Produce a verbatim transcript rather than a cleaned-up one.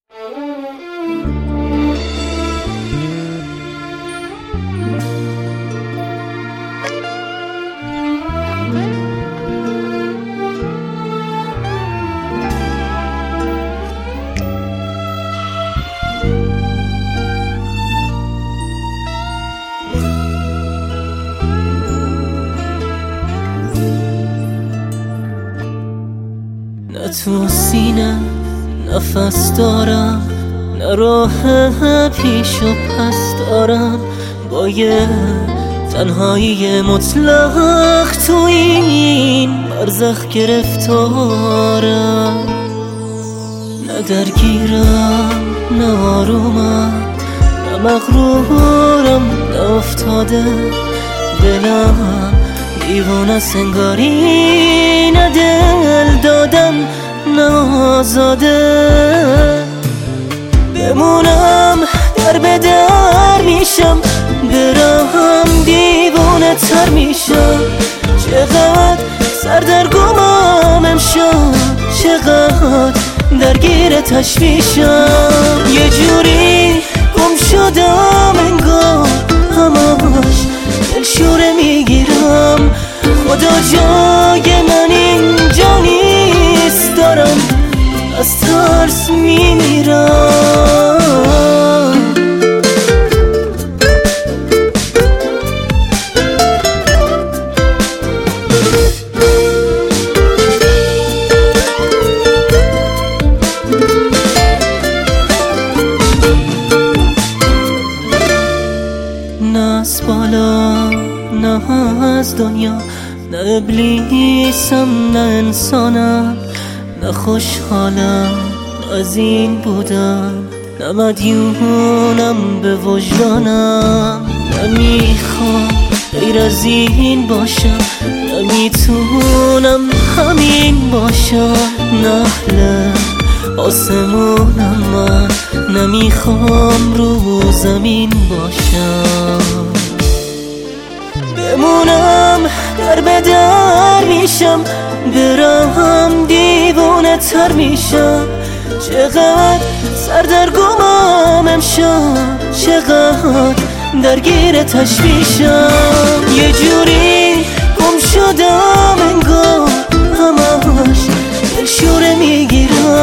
نه تو سینه نفس دارم، نه راه پیش و پس دارم، با یه تنهایی مطلق تو این برزخ گرفتارم. نه درگیرم نه آرومم، نه مغرورم نه افتاده، دلم دیوانه سنگاری، نه دل دادم نه آزاده. بمونم در به در میشم، برم دیوانه تر میشم. چقدر سردرگمم امشب، چقدر درگیر تشویشم. یه جوری گم شدم انگار، همش دلشوره میگیرم. خدا جای من اینجا نیست، دارم از ترس میمیرم. نه از بالا نه از دنیا، نه ابلیسم نه انسانم، نه خوشحالم از این بودن، نه مدیونم به وجدانم. نمیخوام غیر از این باشم، نمیتونم همین باشم. نحل آسمونم من، نمیخوام رو زمین باشم. بمونم در به در میشم، برم دیوانه تر میشم. چقدر سردرگمم امشب، چقدر درگیر تشویشم. یه جوری گم شدم انگار، همش دلشوره میگیرم.